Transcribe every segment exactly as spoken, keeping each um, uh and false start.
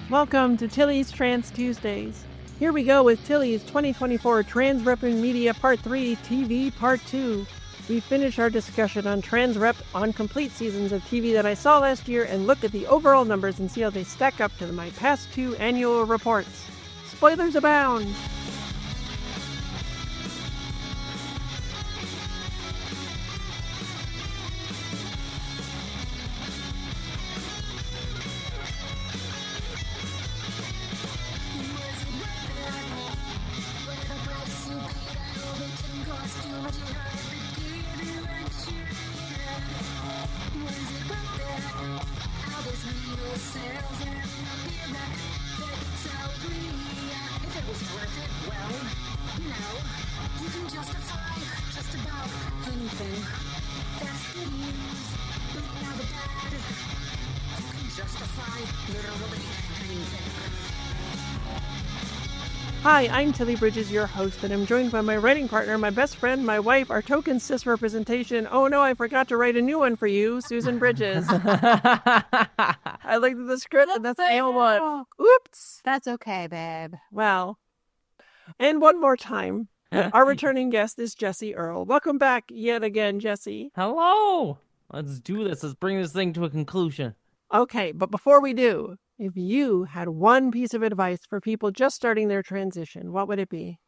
Welcome to Tilly's Trans Tuesdays. Here we go with Tilly's twenty twenty-four Transrep in Media Part three T V Part two. We finish our discussion on Transrep on complete seasons of T V that I saw last year and look at the overall numbers and see how they stack up to my past two annual reports. Spoilers abound! Hi, I'm Tilly Bridges, your host, and I'm joined by my writing partner, my best friend, my wife, our token cis representation. Oh no, I forgot to write a new one for you, Susan Bridges. I looked at the script and that's the one. Oops. That's okay, babe. Well, and one more time, our returning guest is Jesse Earl. Welcome back yet again, Jesse. Hello. Let's do this. Let's bring this thing to a conclusion. Okay, but before we do, if you had one piece of advice for people just starting their transition, what would it be?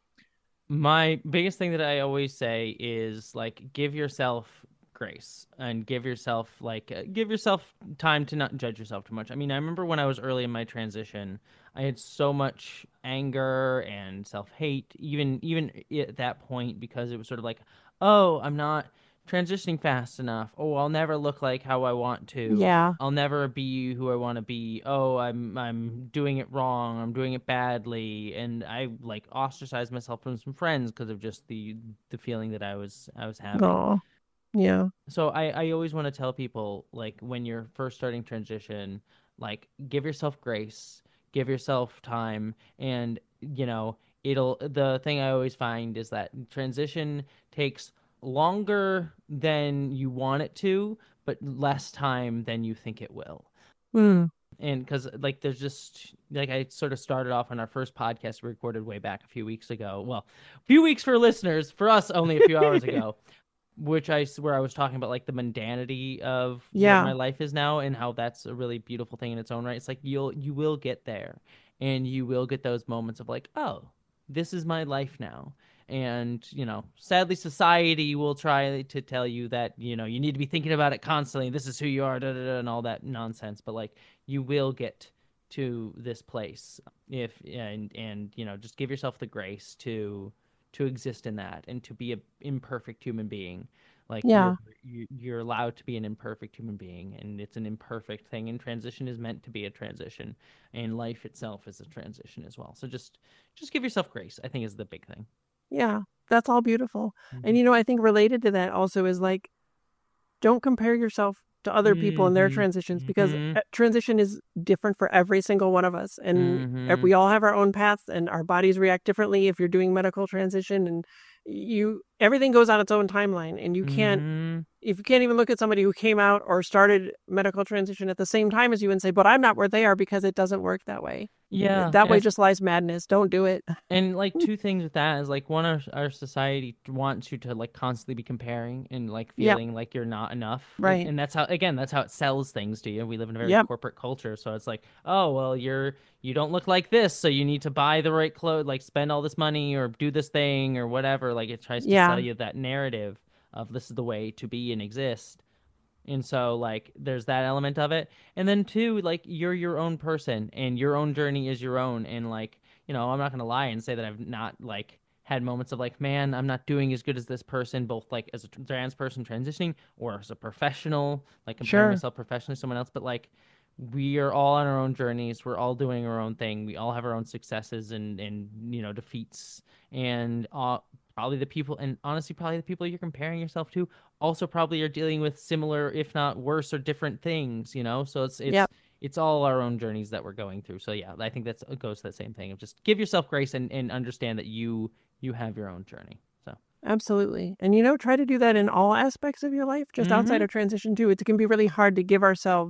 My biggest thing that I always say is, like, give yourself grace and give yourself, like, uh, give yourself time to not judge yourself too much. I mean, I remember when I was early in my transition, I had so much anger and self-hate, even, even at that point, because it was sort of like, oh, I'm not transitioning fast enough. Oh, I'll never look like how I want to. Yeah. I'll never be who I want to be. Oh, I'm I'm doing it wrong. I'm doing it badly, and I like ostracized myself from some friends because of just the the feeling that I was I was having. Oh, yeah. So I I always want to tell people, like, when you're first starting transition, like, give yourself grace, give yourself time, and you know it'll. The thing I always find is that transition takes longer than you want it to, but less time than you think it will. Mm. And because, like, there's just, like, I sort of started off on our first podcast we recorded way back a few weeks ago. Well, a few weeks for listeners, for us only a few hours ago, which I, where I was talking about, like, the mundanity of yeah. what my life is now and how that's a really beautiful thing in its own right. It's like, you'll, you will get there, and you will get those moments of, like, oh, this is my life now. And, you know, sadly, society will try to tell you that, you know, you need to be thinking about it constantly. This is who you are, da, da, da, and all that nonsense. But, like, you will get to this place if, and, and, you know, just give yourself the grace to, to exist in that and to be an imperfect human being. Like, yeah. you're, you're allowed to be an imperfect human being, and it's an imperfect thing. And transition is meant to be a transition, and life itself is a transition as well. So just, just give yourself grace, I think, is the big thing. Yeah, that's all beautiful. Mm-hmm. And, you know, I think related to that also is, like, don't compare yourself to other people mm-hmm. in their transitions, because mm-hmm. transition is different for every single one of us. And mm-hmm. we all have our own paths, and our bodies react differently if you're doing medical transition, and you everything goes on its own timeline, and you can't mm-hmm. if you can't even look at somebody who came out or started medical transition at the same time as you and say, but I'm not where they are, because it doesn't work that way. Yeah. That way just lies madness. Don't do it. And, like, two things with that is, like, one, our, our society wants you to, like, constantly be comparing and, like, feeling yep. like you're not enough. Right. And that's how, again, that's how it sells things to you. We live in a very yep. corporate culture. So it's like, oh, well, you're, you don't look like this, so you need to buy the right clothes, like, spend all this money or do this thing or whatever. Like, it tries to yeah. sell you that narrative of this is the way to be and exist. And so, like, there's that element of it. And then, two, like, you're your own person, and your own journey is your own. And, like, you know, I'm not going to lie and say that I've not, like, had moments of, like, man, I'm not doing as good as this person, both, like, as a trans person transitioning or as a professional, like, comparing sure. myself professionally to someone else. But, like, we are all on our own journeys. We're all doing our own thing. We all have our own successes and, and you know, defeats. And uh, probably the people, and honestly, probably the people you're comparing yourself to also probably are dealing with similar, if not worse or different things, you know? So it's, it's, yep. it's all our own journeys that we're going through. So yeah, I think that's, it goes to that same thing of just give yourself grace and, and understand that you, you have your own journey. So absolutely. And, you know, try to do that in all aspects of your life, just mm-hmm. outside of transition too. It can be really hard to give ourselves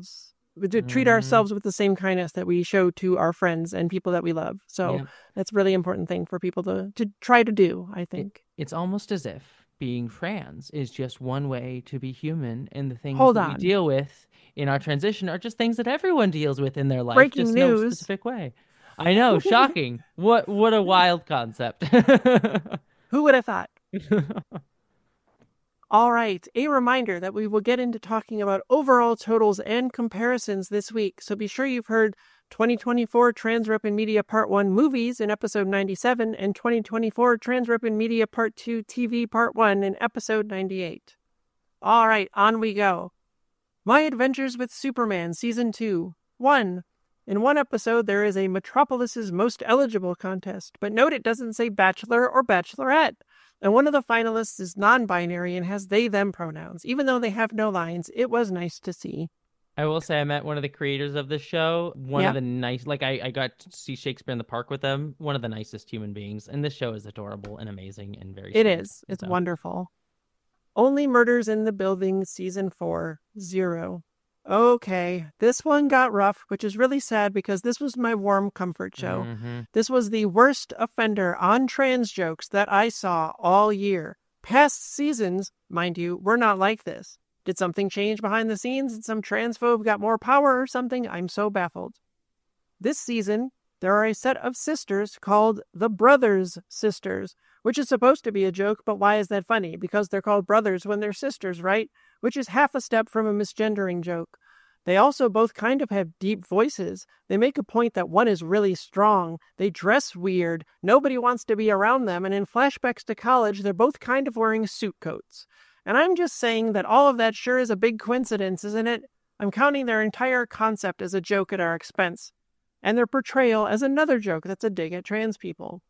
to treat Mhm. ourselves with the same kindness that we show to our friends and people that we love. So Yeah. that's a really important thing for people to, to try to do, I It, think. it's almost as if being trans is just one way to be human, and the things Hold that we on. deal with in our transition are just things that everyone deals with in their life, Breaking just no news. specific way. I know, shocking. What what a wild concept. Who would have thought? All right, a reminder that we will get into talking about overall totals and comparisons this week, so be sure you've heard twenty twenty-four Transrep in Media Part one Movies in episode ninety-seven and twenty twenty-four Transrep in Media Part two T V Part one in episode ninety-eight. All right, on we go. My Adventures with Superman Season two. one. In one episode, there is a Metropolis's Most Eligible contest, but note it doesn't say Bachelor or Bachelorette. And one of the finalists is non-binary and has they-them pronouns. Even though they have no lines, it was nice to see. I will say I met one of the creators of this show. One Yeah. of the nice, like I, I got to see Shakespeare in the Park with them. One of the nicest human beings. And this show is adorable and amazing and very It sweet. is. It's So, wonderful. Only Murders in the Building, Season four, zero. Okay, this one got rough, which is really sad because this was my warm comfort show. mhm. This was the worst offender on trans jokes that I saw all year. Past seasons, mind you, were not like this. Did something change behind the scenes and some transphobe got more power or something? I'm so baffled. This season, there are a set of sisters called the Brothers Sisters, which is supposed to be a joke, but why is that funny? Because they're called brothers when they're sisters, right? Which is half a step from a misgendering joke. They also both kind of have deep voices. They make a point that one is really strong. They dress weird. Nobody wants to be around them. And in flashbacks to college, they're both kind of wearing suit coats. And I'm just saying that all of that sure is a big coincidence, isn't it? I'm counting their entire concept as a joke at our expense, and their portrayal as another joke that's a dig at trans people.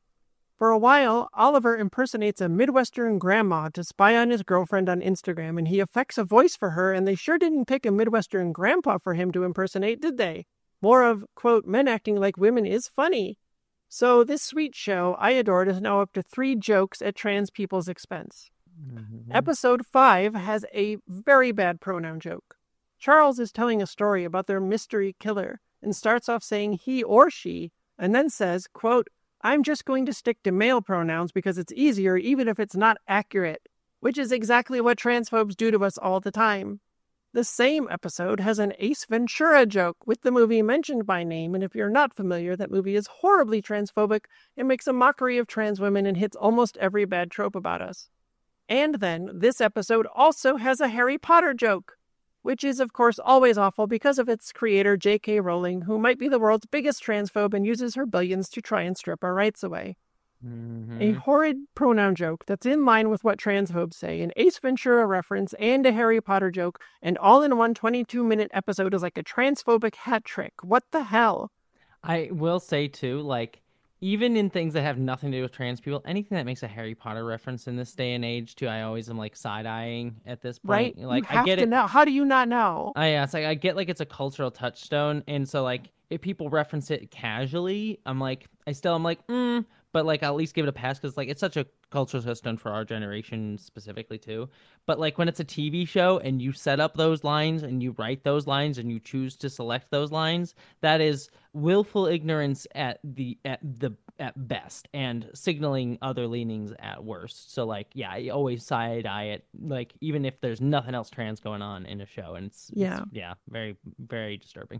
For a while, Oliver impersonates a Midwestern grandma to spy on his girlfriend on Instagram, and he affects a voice for her, and they sure didn't pick a Midwestern grandpa for him to impersonate, did they? More of, quote, men acting like women is funny. So this sweet show I adored is now up to three jokes at trans people's expense. Mhm. Episode five has a very bad pronoun joke. Charles is telling a story about their mystery killer and starts off saying he or she, and then says, quote, I'm just going to stick to male pronouns because it's easier even if it's not accurate, which is exactly what transphobes do to us all the time. The same episode has an Ace Ventura joke with the movie mentioned by name, and if you're not familiar, that movie is horribly transphobic. It makes a mockery of trans women and hits almost every bad trope about us. And then this episode also has a Harry Potter joke, which is, of course, always awful because of its creator, J K Rowling, who might be the world's biggest transphobe and uses her billions to try and strip our rights away. Mhm. A horrid pronoun joke that's in line with what transphobes say, an Ace Ventura reference, and a Harry Potter joke, and all in one twenty-two minute episode is like a transphobic hat trick. What the hell? I will say too, like, even in things that have nothing to do with trans people, anything that makes a Harry Potter reference in this day and age too, I always am like side eyeing at this Right? point. Like, You I have get to it. know. How do you not know? I yeah, it's like I get like it's a cultural touchstone, and so like if people reference it casually, I'm like I still I'm like mm, but like I'll at least give it a pass because like it's such a cultural touchstone for our generation specifically too. But like when it's a T V show and you set up those lines and you write those lines and you choose to select those lines, that is willful ignorance at the at the at best and signaling other leanings at worst. So like yeah, I always side eye it like even if there's nothing else trans going on in a show, and it's Yeah. it's, yeah, very very disturbing.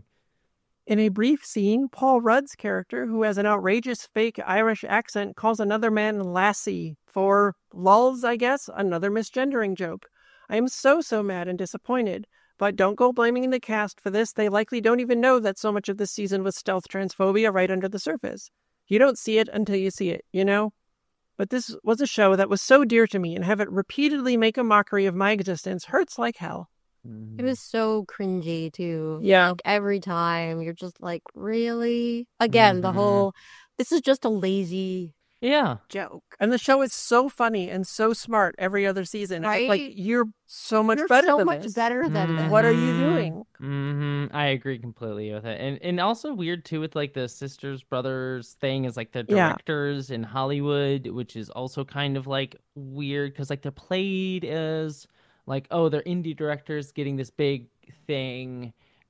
In a brief scene, Paul Rudd's character, who has an outrageous fake Irish accent, calls another man lassie for lulz, I guess, another misgendering joke. I am so, so mad and disappointed. But don't go blaming the cast for this. They likely don't even know that so much of this season was stealth transphobia right under the surface. You don't see it until you see it, you know? But this was a show that was so dear to me, and have it repeatedly make a mockery of my existence hurts like hell. It was so cringy too. Yeah. Like every time you're just like, really? Again, the Mhm. whole this is just a lazy Yeah. joke. And the show is so funny and so smart every other season. It's Right? like, you're so much You're better so than much this. better than Mhm. this. What are you doing? hmm I agree completely with it, and and also weird too with like the sisters brothers thing is like the Yeah. directors in Hollywood, which is also kind of like weird because like they're played as like oh they're indie directors getting this big thing,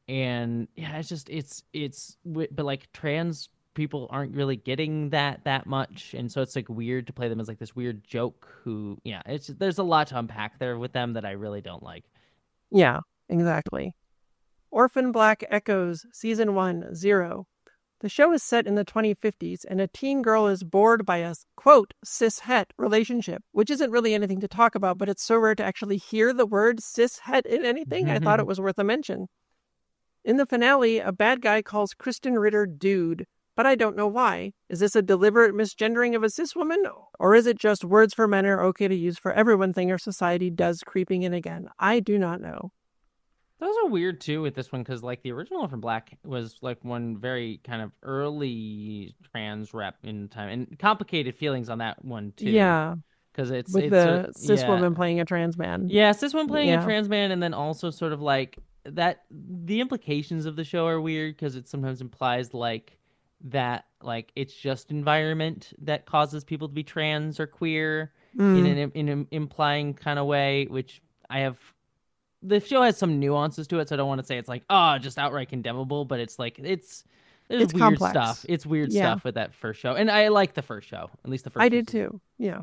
and yeah, it's just it's it's but like trans people aren't really getting that that much, and so it's like weird to play them as like this weird joke who yeah it's there's a lot to unpack there with them that I really don't like. Yeah, exactly. Orphan Black Echoes, Season one, Zero. The show is set in the twenty fifties, and a teen girl is bored by a, quote, cis-het relationship, which isn't really anything to talk about, but it's so rare to actually hear the word cis-het in anything, I thought it was worth a mention. In the finale, a bad guy calls Kristen Ritter dude, but I don't know why. Is this a deliberate misgendering of a cis woman, or is it just words for men are okay to use for everyone thing our society does creeping in again? I do not know. Those are weird too with this one because like the original Orphan Black was like one very kind of early trans rep in time and complicated feelings on that one too. Yeah, because it's with it's the a, cis yeah. woman playing a trans man. Yeah, cis woman playing Yeah. a trans man, and then also sort of like that. The implications of the show are weird because it sometimes implies like that like it's just environment that causes people to be trans or queer Mm. in an in an implying kind of way, which I have. The show has some nuances to it, so I don't want to say it's like, oh, just outright condemnable, but it's like, it's, there's It's weird complex. stuff. It's weird Yeah. stuff with that first show. And I like the first show, at least the first I two did seasons. too. Yeah.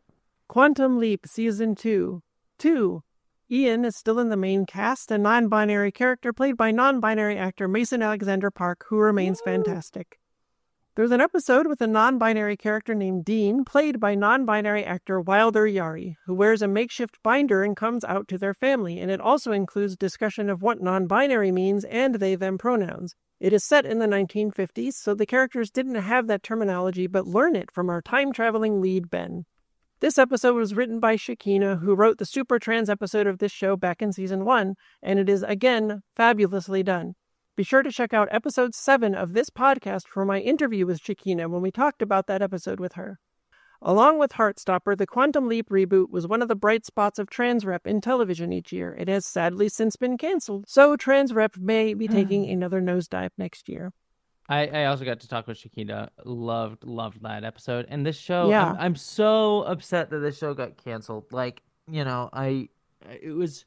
Quantum Leap Season two. Two. Ian is still in the main cast, a non-binary character played by non-binary actor Mason Alexander Park, who remains Woo! fantastic. There's an episode with a non-binary character named Dean, played by non-binary actor Wilder Yari, who wears a makeshift binder and comes out to their family, and it also includes discussion of what non-binary means and they-them pronouns. It is set in the nineteen fifties, so the characters didn't have that terminology but learn it from our time-traveling lead, Ben. This episode was written by Shakina, who wrote the super trans episode of this show back in season one, and it is, again, fabulously done. Be sure to check out episode seven of this podcast for my interview with Shakina when we talked about that episode with her. Along with Heartstopper, the Quantum Leap reboot was one of the bright spots of Transrep in television each year. It has sadly since been canceled, so Transrep may be taking another nosedive next year. I, I also got to talk with Shakina. Loved, loved that episode. And this show, Yeah. I'm, I'm so upset that this show got canceled. Like, you know, I, it was,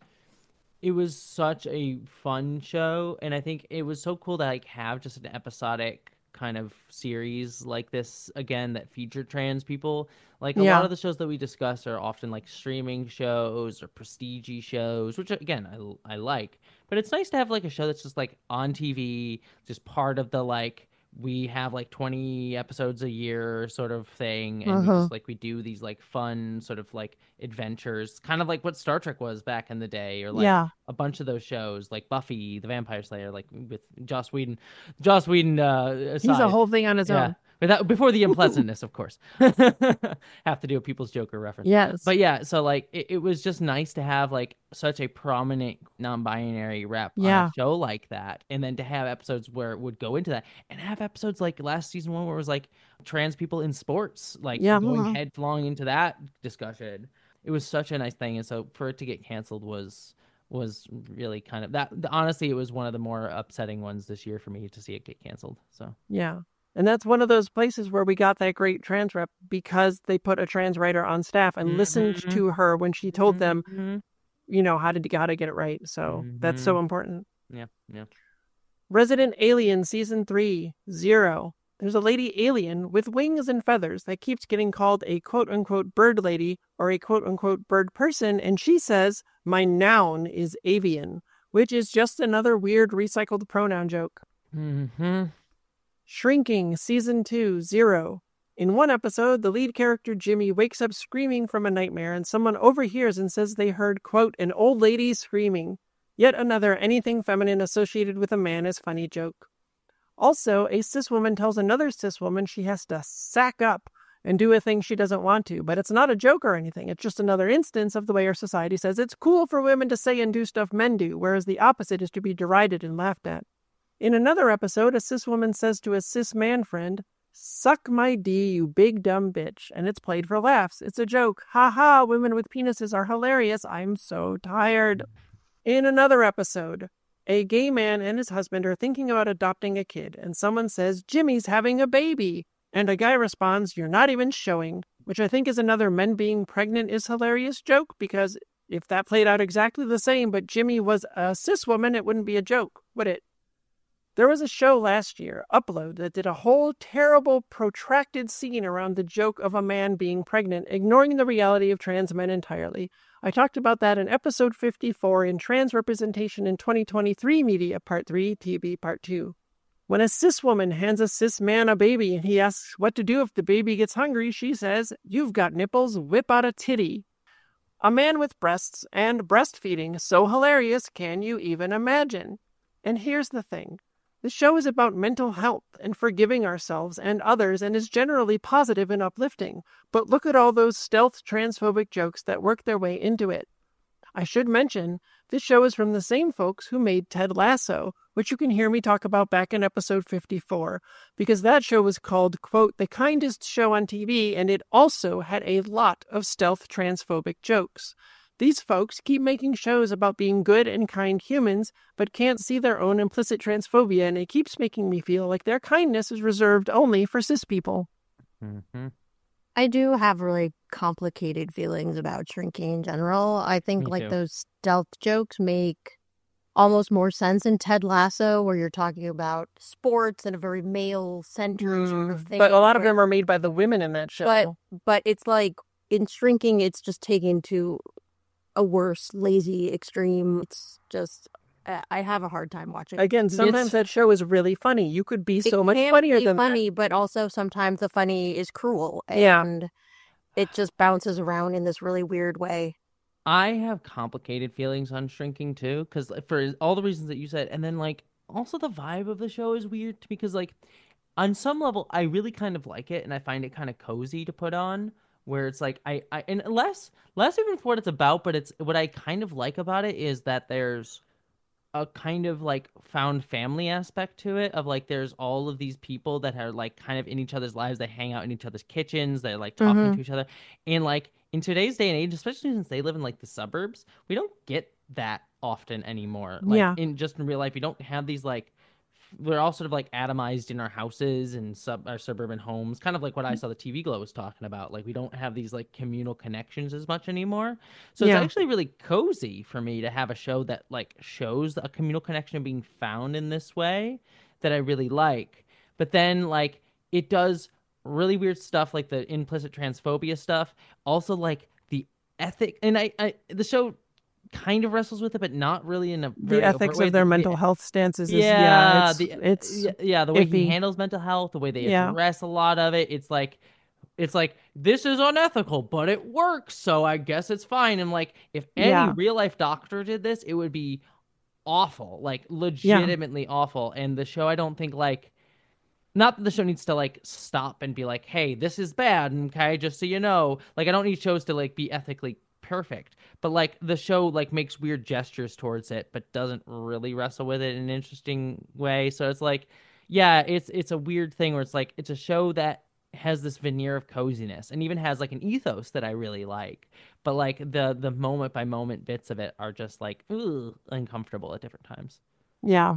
it was such a fun show. And I think it was so cool to like have just an episodic kind of series like this again that featured trans people. Like a Yeah. lot of the shows that we discuss are often like streaming shows or prestige shows, which again I, I like, but it's nice to have like a show that's just like on T V, just part of the like we have like twenty episodes a year sort of thing, and we Uh-huh. just like we do these like fun sort of like adventures, kind of like what Star Trek was back in the day, or like Yeah. a bunch of those shows like Buffy the Vampire Slayer, like with Joss Whedon. Joss Whedon uh, aside, He's a whole thing on his yeah, own. without before the unpleasantness, of course. Have to do a People's Joker reference. Yes. But yeah, so like it, it was just nice to have like such a prominent non-binary rep Yeah. on a show like that, and then to have episodes where it would go into that, and have episodes like last season one where it was like trans people in sports, like Yeah. going Mhm. headlong into that discussion. It was such a nice thing, and so for it to get canceled was was really kind of that. Honestly, it was one of the more upsetting ones this year for me to see it get canceled. So Yeah. And that's one of those places where we got that great trans rep because they put a trans writer on staff and listened Mhm. to her when she told them, Mhm. you know, how to, how to get it right. So that's so important. yeah, yeah. Resident Alien Season three, Zero. There's a lady alien with wings and feathers that keeps getting called a quote-unquote bird lady or a quote-unquote bird person, and she says, my noun is avian, which is just another weird recycled pronoun joke. Mm-hmm. Shrinking Season two, Zero. In one episode, the lead character Jimmy wakes up screaming from a nightmare, and someone overhears and says they heard, quote, an old lady screaming. Yet another anything feminine associated with a man is funny joke. Also, a cis woman tells another cis woman she has to sack up and do a thing she doesn't want to, but it's not a joke or anything. It's just another instance of the way our society says it's cool for women to say and do stuff men do, whereas the opposite is to be derided and laughed at. In another episode, a cis woman says to a cis man friend, suck my D, you big dumb bitch, and it's played for laughs. It's a joke. Ha ha, women with penises are hilarious. I'm so tired. In another episode, a gay man and his husband are thinking about adopting a kid, and someone says, Jimmy's having a baby. And a guy responds, you're not even showing, which I think is another men being pregnant is hilarious joke, because if that played out exactly the same, but Jimmy was a cis woman, it wouldn't be a joke, would it? There was a show last year, Upload, that did a whole terrible, protracted scene around the joke of a man being pregnant, ignoring the reality of trans men entirely. I talked about that in episode fifty-four in Trans Representation in twenty twenty-three Media Part three, T V Part two. When a cis woman hands a cis man a baby and he asks what to do if the baby gets hungry, she says, "You've got nipples, whip out a titty." A man with breasts and breastfeeding, so hilarious, can you even imagine? And here's the thing. The show is about mental health and forgiving ourselves and others and is generally positive and uplifting. But look at all those stealth transphobic jokes that work their way into it. I should mention, this show is from the same folks who made Ted Lasso, which you can hear me talk about back in episode fifty-four, because that show was called, quote, the kindest show on T V, and it also had a lot of stealth transphobic jokes. These folks keep making shows about being good and kind humans, but can't see their own implicit transphobia, and it keeps making me feel like their kindness is reserved only for cis people. Mm-hmm. I do have really complicated feelings about Shrinking in general. I think Me like too. those stealth jokes make almost more sense in Ted Lasso, where you're talking about sports and a very male-centered sort of thing. But a lot of where- them are made by the women in that show. But but it's like in Shrinking, it's just taken to a worse, lazy extreme. It's just I I have a hard time watching. Again, sometimes It's- that show is really funny. You could be It so much can funnier be than funny, but also sometimes the funny is cruel, Yeah. and it just bounces around in this really weird way. I have complicated feelings on Shrinking too, because for all the reasons that you said, and then like also the vibe of the show is weird because like on some level I really kind of like it and I find it kind of cozy to put on, where it's like I, I and less less even for what it's about, but it's what I kind of like about it is that there's a kind of like found family aspect to it of like there's all of these people that are like kind of in each other's lives. They hang out in each other's kitchens, they're like talking Mhm. to each other, and like in today's day and age, especially since they live in like the suburbs, we don't get that often anymore. Like Yeah. in just in real life, we don't have these like f- we're all sort of like atomized in our houses and sub our suburban homes, kind of like what I saw the T V Glow was talking about. Like we don't have these like communal connections as much anymore. So Yeah. it's actually really cozy for me to have a show that like shows a communal connection being found in this way that I really like. But then like it does really weird stuff like the implicit transphobia stuff, also like the ethic, and I, I the show kind of wrestles with it, but not really in a very the overt ethics way. of their The- mental health stances is, yeah, yeah, it's, the, it's yeah, yeah, the way he iffy. handles mental health, the way they Yeah. address a lot of it, it's like it's like this is unethical, but it works, so I guess it's fine. And like if any Yeah. real life doctor did this, it would be awful, like legitimately awful. And the show, I don't think like not that the show needs to like stop and be like, hey, this is bad, okay, just so you know. Like I don't need shows to like be ethically perfect, but like the show like makes weird gestures towards it but doesn't really wrestle with it in an interesting way. So it's like, yeah, it's it's a weird thing where it's like it's a show that has this veneer of coziness and even has like an ethos that I really like, but like the the moment by moment bits of it are just like ooh, uncomfortable at different times. Yeah.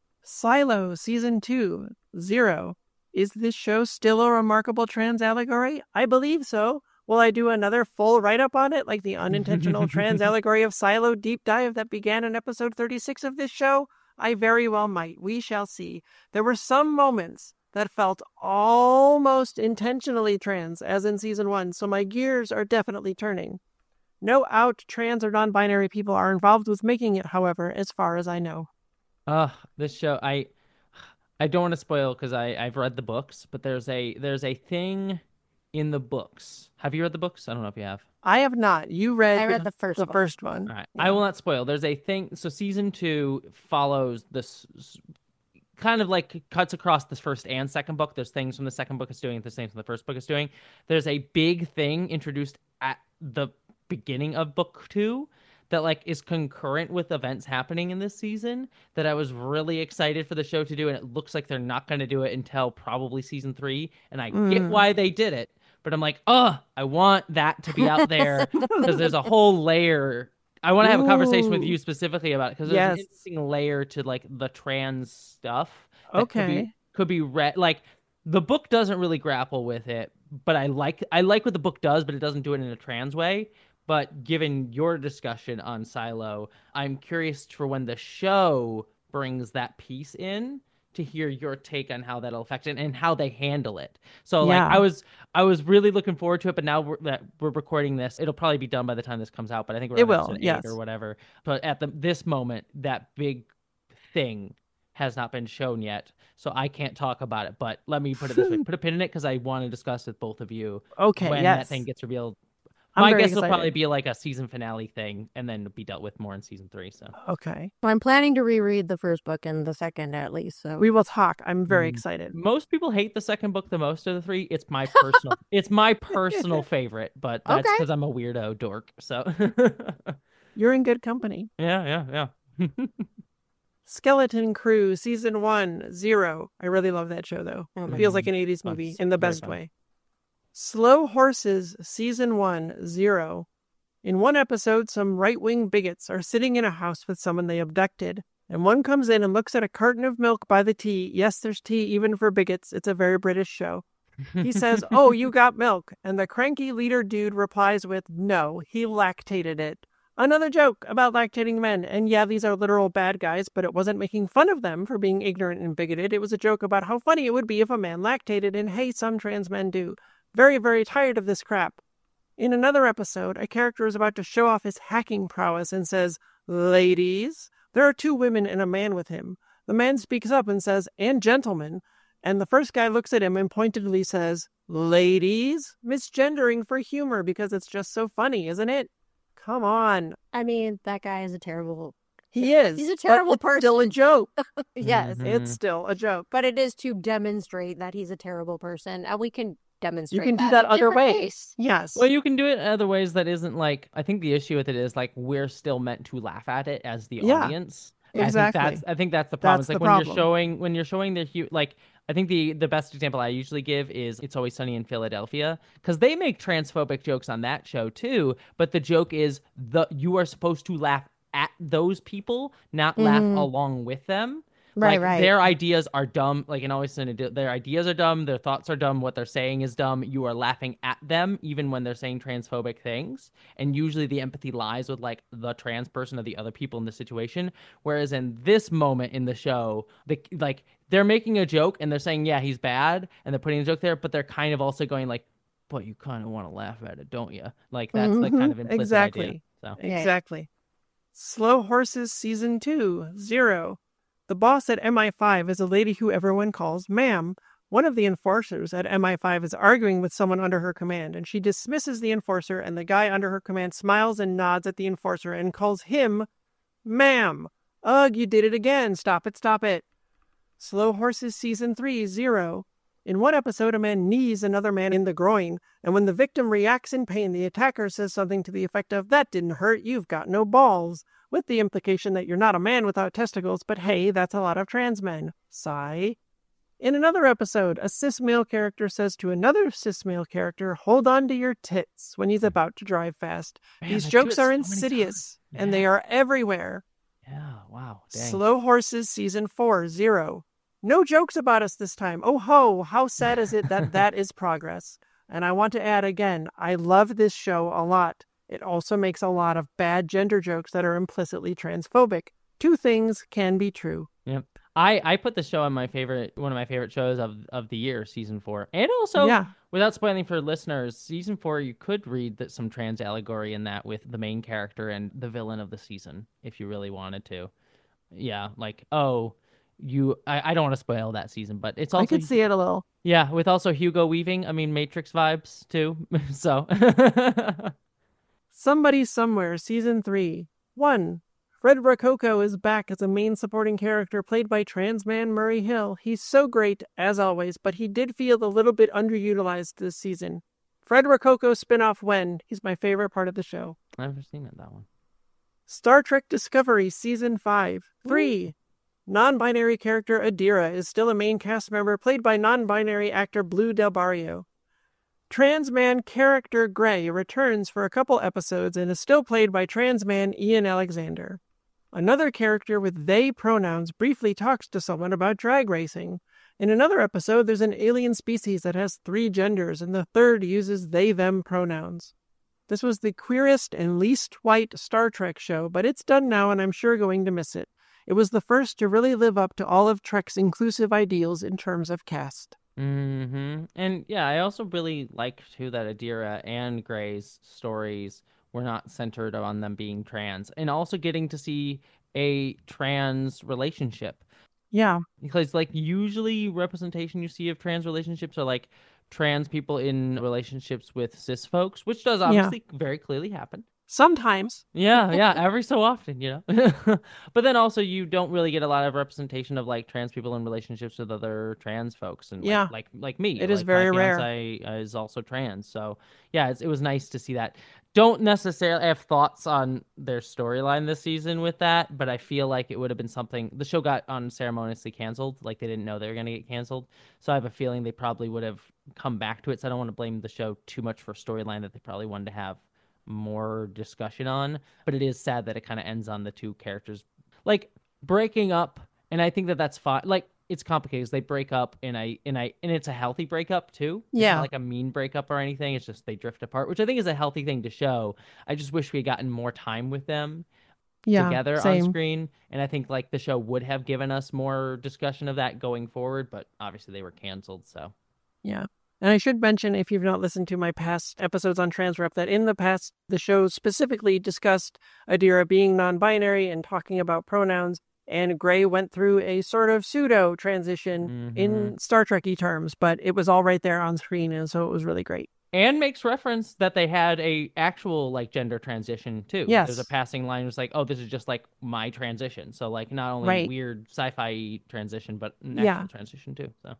Silo Season two, Zero. Is this show still a remarkable trans allegory? I believe so. Will I do another full write-up on it, like the unintentional trans allegory of Silo deep dive that began in episode thirty-six of this show? I very well might. We shall see. There were some moments that felt almost intentionally trans, as in season one, so my gears are definitely turning. No out trans or non-binary people are involved with making it, however, as far as I know. Uh, this show, I I don't want to spoil because I I've read the books, but there's a there's a thing in the books. Have you read the books? I don't know if you have. I have not. You read, I read the first the one. first one. All right. Yeah. I will not spoil. There's a thing. So season two follows this s- kind of like cuts across the first and second book. There's things from the second book is doing, there's things from the first book is doing. There's a big thing introduced at the beginning of book two that like is concurrent with events happening in this season that I was really excited for the show to do, and it looks like they're not going to do it until probably season three. And I get Mm. why they did it, but I'm like, oh, I want that to be out there because there's a whole layer. I want to have a conversation with Ooh. you specifically about it because there's Yes. an interesting layer to like the trans stuff. that could be, Okay. could be read like the book doesn't really grapple with it, but I like I like what the book does, but it doesn't do it in a trans way. But given your discussion on Silo, I'm curious for when the show brings that piece in to hear your take on how that'll affect it and how they handle it. So like Yeah. I was I was really looking forward to it, but now we're, that we're recording this, it'll probably be done by the time this comes out, but I think we're It on will, episode eight yes. or whatever. But at the this moment, that big thing has not been shown yet, so I can't talk about it. But let me put it this way: put a pin in it because I want to discuss with both of you Okay, when yes. that thing gets revealed. I'm My very guess will probably excited. be like a season finale thing, and then be dealt with more in season three. So Okay. So I'm planning to reread the first book and the second at least. So We will talk. I'm very Mm. excited. most people hate the second book the most of the three. It's my personal, it's my personal favorite, but that's Okay. because I'm a weirdo dork. So You're in good company. yeah, yeah, yeah. Skeleton Crew, Season one, Zero. I really love that show, though. Oh It my feels God. like an eighties Fun. movie in the Very best fun. way. Slow Horses, Season one, Zero. In one episode, some right-wing bigots are sitting in a house with someone they abducted, and one comes in and looks at a carton of milk by the tea. Yes, there's tea even for bigots. It's a very British show. He says, "Oh, you got milk." And the cranky leader dude replies with, "No, he lactated it." Another joke about lactating men. And yeah, these are literal bad guys, but it wasn't making fun of them for being ignorant and bigoted. It was a joke about how funny it would be if a man lactated, and hey, some trans men do. Very, very tired of this crap. In another episode, a character is about to show off his hacking prowess and says, "Ladies, there are two women and a man with him." The man speaks up and says, "And gentlemen." And the first guy looks at him and pointedly says, "Ladies," misgendering for humor because it's just so funny, isn't it? Come on. I mean, that guy is a terrible. He is. He's a but terrible it's still a joke. Yes, Mhm. It's still a joke. but it is to demonstrate that he's a terrible person, and we can demonstrate. can do that that in other different ways. ways. Yes. Well, you can do it in other ways that isn't like, I think the issue with it is like we're still meant to laugh at it as the Yeah, audience. exactly. I think that's I think that's the problem. That's It's like the when problem. you're showing when you're showing the hu- like I think the the best example I usually give is It's Always Sunny in Philadelphia, because they make transphobic jokes on that show too, but the joke is the you are supposed to laugh at those people, not laugh Mhm. along with them. Right, Like right. their ideas are dumb. Like in Always Sunny, their ideas are dumb. Their thoughts are dumb. What they're saying is dumb. You are laughing at them even when they're saying transphobic things. And usually the empathy lies with like the trans person or the other people in the situation. Whereas in this moment in the show, the like they're making a joke and they're saying, yeah, he's bad, and they're putting a joke there, but they're kind of also going like, but you kind of want to laugh at it, don't you? Like that's the kind of Mhm. implicit Exactly. idea. So Yeah. Exactly. Slow Horses Season two, Zero. The boss at M I five is a lady who everyone calls ma'am. One of the enforcers at M I five is arguing with someone under her command, and she dismisses the enforcer, and the guy under her command smiles and nods at the enforcer and calls him ma'am. Ugh, you did it again. Stop it, stop it. Slow Horses Season three, Zero. In one episode, a man knees another man in the groin, and when the victim reacts in pain, the attacker says something to the effect of, "That didn't hurt, you've got no balls," with the implication that you're not a man without testicles, but hey, that's a lot of trans men. Sigh. In another episode, a cis male character says to another cis male character, "Hold on to your tits," when he's about to drive fast. Man, These they do jokes it are so many insidious, times. and they Yeah. are everywhere. Yeah, wow. Dang. Slow Horses Season four, Zero. No jokes about us this time. Oh ho, how sad is it that that is progress. And I want to add again, I love this show a lot. It also makes a lot of bad gender jokes that are implicitly transphobic. Two things can be true. Yep. I, I put the show on my favorite one of my favorite shows of, of the year, season four. And also, Yeah. without spoiling for listeners, season four you could read that some trans allegory in that with the main character and the villain of the season, if you really wanted to. Yeah, like, oh, you I, I don't want to spoil that season, but it's also I could see it a little. yeah, with also Hugo Weaving, I mean Matrix vibes too. So Somebody Somewhere, Season three. one. Fred Rococo is back as a main supporting character played by trans man Murray Hill. He's so great, as always, but he did feel a little bit underutilized this season. Fred Rococo spin-off When. He's my favorite part of the show. I've never seen it, that one. Star Trek Discovery Season five. three. Non-binary character Adira is still a main cast member played by non-binary actor Blue Del Barrio. Trans man character Gray returns for a couple episodes and is still played by trans man Ian Alexander. Another character with they pronouns briefly talks to someone about drag racing. In another episode, there's an alien species that has three genders, and the third uses they them pronouns. This was the queerest and least white Star Trek show, but it's done now and I'm sure going to miss it. It was the first to really live up to all of Trek's inclusive ideals in terms of cast. Mm-hmm. And yeah, I also really like too that Adira and Gray's stories were not centered on them being trans, and also getting to see a trans relationship. Yeah. Because like usually representation you see of trans relationships are like trans people in relationships with cis folks, which does obviously yeah. very clearly happen. Sometimes. Yeah, yeah, every so often, you know. But then also you don't really get a lot of representation of like trans people in relationships with other trans folks, and like yeah. like, like me. It like, is very my rare. fiance is also trans, so yeah, it's, it was nice to see that. Don't necessarily have thoughts on their storyline this season with that, but I feel like it would have been something. The show got unceremoniously canceled, like they didn't know they were going to get canceled. So I have a feeling they probably would have come back to it. So I don't want to blame the show too much for storyline that they probably wanted to have more discussion on. But it is sad that it kind of ends on the two characters like breaking up, and I think that that's fine. Like it's complicated because they break up and I and I and it's a healthy breakup too. It's yeah, not like a mean breakup or anything. It's just they drift apart, which I think is a healthy thing to show. I just wish we had gotten more time with them yeah, together same. on screen, and I think like the show would have given us more discussion of that going forward. But obviously they were canceled, so yeah. And I should mention, if you've not listened to my past episodes on Transrep, that in the past, the show specifically discussed Adira being non-binary and talking about pronouns, and Gray went through a sort of pseudo transition mm-hmm. in Star Trek-y terms, but it was all right there on screen, and so it was really great. And makes reference that they had a actual like gender transition too. Yes. There's a passing line was like, oh, this is just like my transition. So like not only right. weird sci-fi transition, but an actual yeah. transition too. So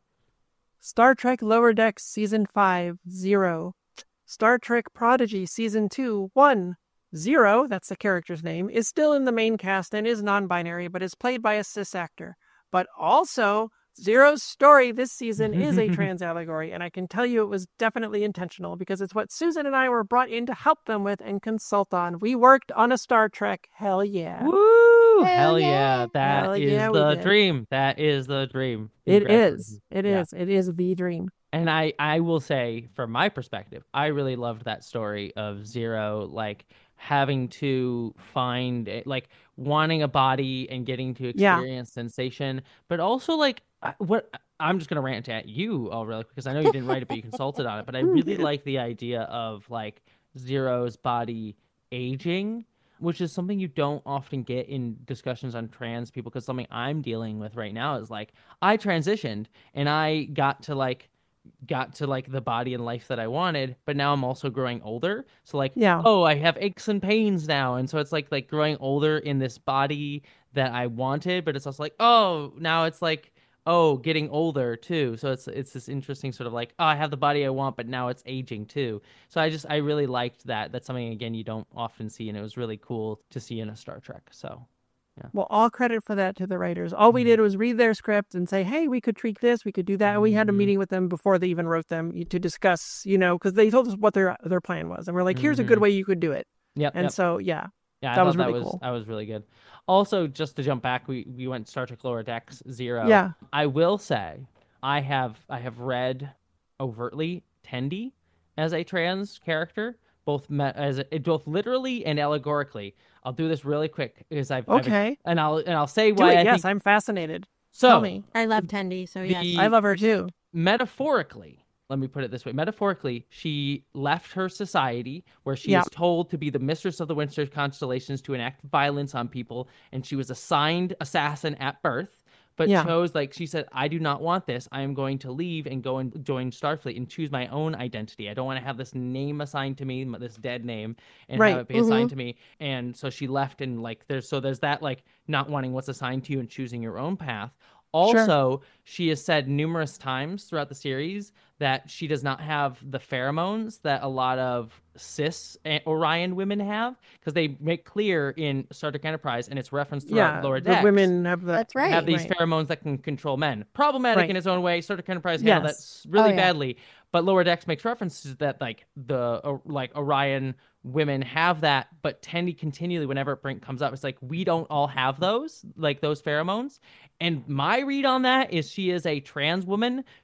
Star Trek Lower Decks Season five, Zero. Star Trek Prodigy Season two, one. Zero, that's the character's name, is still in the main cast and is non-binary, but is played by a cis actor. But also, Zero's story this season is a trans allegory, and I can tell you it was definitely intentional because it's what Susan and I were brought in to help them with and consult on. We worked on a Star Trek. Hell yeah. Woo! Hell, Hell yeah. yeah. That Hell is yeah, the dream. That is the dream. It is. It yeah. is. It is the dream. And I, I will say, from my perspective, I really loved that story of Zero, like having to find, like wanting a body and getting to experience yeah. sensation, but also like what I'm just gonna rant at you all really because I know you didn't write it, but you consulted on it. But I really like the idea of like Zero's body aging, which is something you don't often get in discussions on trans people. Because something I'm dealing with right now is like I transitioned and I got to like. got to like the body and life that I wanted, but now I'm also growing older. So like, yeah. oh, I have aches and pains now. And so it's like, like growing older in this body that I wanted, but it's also like, oh, now it's like, oh, getting older too. So it's, it's this interesting sort of like, oh, I have the body I want, but now it's aging too. So I just, I really liked that. That's something, again, you don't often see. And it was really cool to see in a Star Trek. So yeah. Well, all credit for that to the writers. All we did was read their script and say, hey, we could tweak this, we could do that. And we had a meeting with them before they even wrote them to discuss, you know, because they told us what their their plan was. And we're like, here's mm-hmm. a good way you could do it. Yep. And yep. so, yeah. Yeah, that I was thought really that was, cool. That was really good. Also, just to jump back, we, we went Star Trek Lower Decks Zero. Yeah. I will say, I have I have read overtly Tendi as a trans character, both me- as a, both literally and allegorically. I'll do this really quick because I've okay, I've, and I'll and I'll say do why. It, I yes, think... I'm fascinated. So Tell me. I love Tendi, so the, yes, I love her too. Metaphorically, let me put it this way: metaphorically, she left her society where she yeah. is told to be the mistress of the Winter constellations to enact violence on people, and she was assigned assassin at birth. But yeah. chose, like, she said, I do not want this. I am going to leave and go and join Starfleet and choose my own identity. I don't want to have this name assigned to me, this dead name, and right. have it be mm-hmm. assigned to me. And so she left, and, like, there's, so there's that, like, not wanting what's assigned to you and choosing your own path. Also, sure. she has said numerous times throughout the series that she does not have the pheromones that a lot of cis Orion women have, because they make clear in Star Trek Enterprise, and it's referenced throughout yeah, Lower Decks. The women have the, That's right. have these right. pheromones that can control men. Problematic right. in its own way. Star Trek Enterprise handled yes. that really oh, yeah. badly. But Lower Decks makes references that like the uh, like Orion women have that, but Tendi continually, whenever it bring, comes up, it's like we don't all have those, like those pheromones. And my read on that is she is a trans woman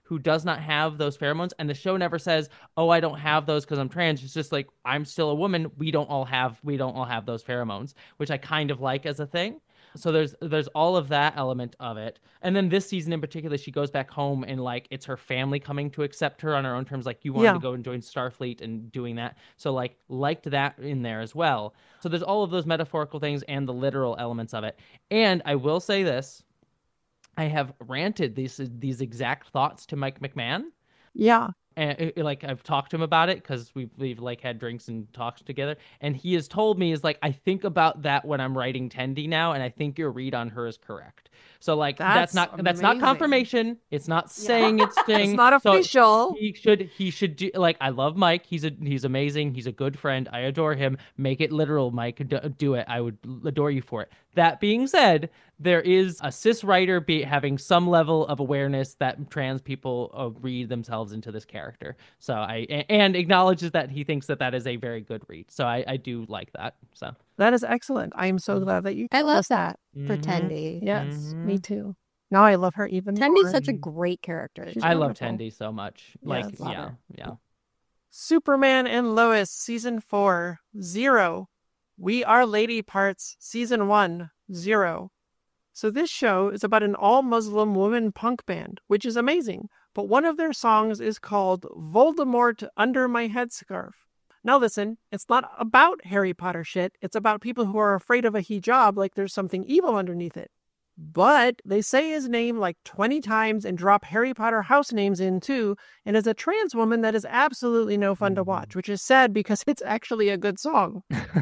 who does not have those pheromones, and the show never says, oh, I don't have those because I'm trans. It's just like, I'm still a woman. We don't all have we don't all have those pheromones, which I kind of like as a thing. So there's there's all of that element of it. And then this season in particular, she goes back home and like it's her family coming to accept her on her own terms. Like, you wanted Yeah. to go and join Starfleet and doing that. So like liked that in there as well. So there's all of those metaphorical things and the literal elements of it. And I will say this, I have ranted these these exact thoughts to Mike McMahon. Yeah. And uh, like I've talked to him about it because we've we've like had drinks and talked together, and he has told me is like, I think about that when I'm writing Tendi now, and I think your read on her is correct. So like That's that's, not that's not amazing. confirmation. It's not saying it's thing. It's not So official. he should he should do like, I love Mike. He's a he's amazing. He's a good friend. I adore him. Make it literal, Mike. D- do it. I would adore you for it. That being said, there is a cis writer be having some level of awareness that trans people uh, read themselves into this character. So I a- and acknowledges that he thinks that that is a very good read. So I, I do like that. So That is excellent. I am so glad that you I told love us that. For Mhm. Tendi. Yes, Mhm. me too. Now I love her even Tendi's more. such a great character. She's I love wonderful. Tendi so much. Like Yes. Love yeah, her. yeah. Superman and Lois, Season four, Zero. We Are Lady Parts, Season one, Zero. So this show is about an all-Muslim woman punk band, which is amazing. But one of their songs is called Voldemort Under My Headscarf. Now listen, it's not about Harry Potter shit. It's about people who are afraid of a hijab like there's something evil underneath it. But they say his name like twenty times and drop Harry Potter house names in too. And as a trans woman, that is absolutely no fun to watch, which is sad because it's actually a good song.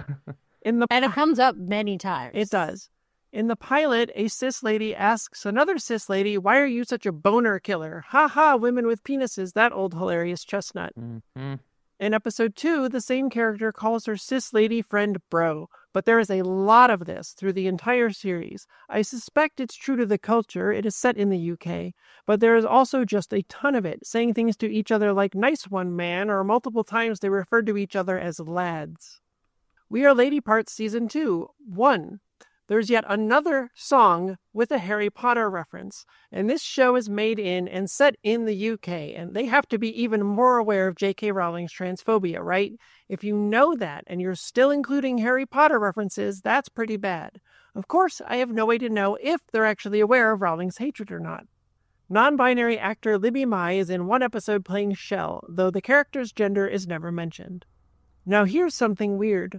In the And it comes up many times. It does. In the pilot, a cis lady asks another cis lady, why are you such a boner killer? Ha ha, women with penises, that old hilarious chestnut. Mhm. In episode two, the same character calls her cis lady friend bro, but there is a lot of this through the entire series. I suspect it's true to the culture, it is set in the U K, but there is also just a ton of it, saying things to each other like nice one man, or multiple times they refer to each other as lads. We Are Lady Parts Season two, one. There's yet another song with a Harry Potter reference, and this show is made in and set in the U K, and they have to be even more aware of J K Rowling's transphobia, right? If you know that and you're still including Harry Potter references, that's pretty bad. Of course, I have no way to know if they're actually aware of Rowling's hatred or not. Non-binary actor Libby Mai is in one episode playing Shell, though the character's gender is never mentioned. Now here's something weird.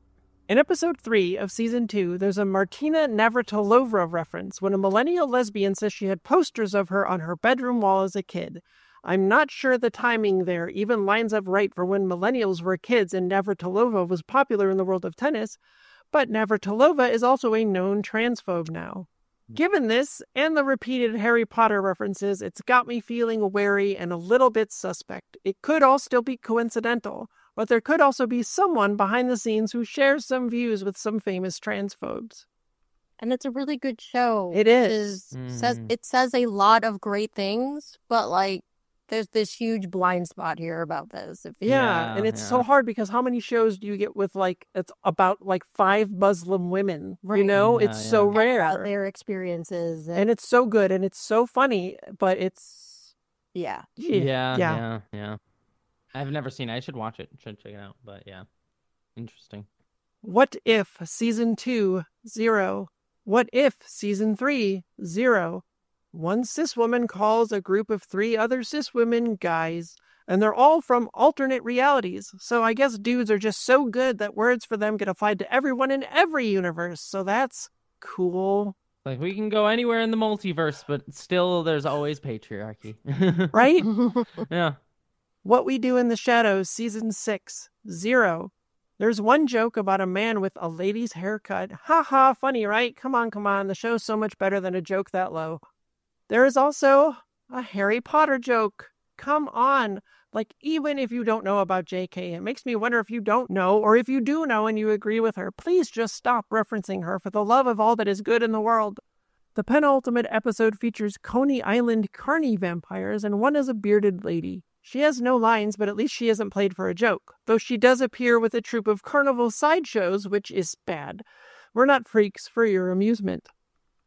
In episode three of season two, there's a Martina Navratilova reference when a millennial lesbian says she had posters of her on her bedroom wall as a kid. I'm not sure the timing there even lines up right for when millennials were kids and Navratilova was popular in the world of tennis, but Navratilova is also a known transphobe now. Given this, and the repeated Harry Potter references, it's got me feeling wary and a little bit suspect. It could all still be coincidental, but there could also be someone behind the scenes who shares some views with some famous transphobes. And it's a really good show. It is. It says, Mm. it says a lot of great things, but like there's this huge blind spot here about this. If Yeah, Yeah, and it's yeah. so hard because how many shows do you get with like, it's about like five Muslim women, you Right. know? Yeah, it's so about rare. their experiences. And, And it's so good and it's so funny, but it's... yeah. Yeah, Yeah. yeah, yeah. I've never seen it. I should watch it. Should check it out. But yeah, interesting. What if season two, zero? What if season three, zero? One cis woman calls a group of three other cis women guys, and they're all from alternate realities. So I guess dudes are just so good that words for them get applied to everyone in every universe. So that's cool, Like, we can go anywhere in the multiverse, but still, there's always patriarchy. right? Yeah. What We Do in the Shadows, season six, zero. There's one joke about a man with a lady's haircut. Ha ha, funny, right? Come on, come on. The show's so much better than a joke that low. There is also a Harry Potter joke. Come on. Like, even if you don't know about J K, it makes me wonder if you don't know, or if you do know and you agree with her, please just stop referencing her for the love of all that is good in the world. The penultimate episode features Coney Island carny vampires, and one is a bearded lady. She has no lines, but at least she isn't played for a joke, though she does appear with a troupe of carnival sideshows, which is bad. We're not freaks for your amusement.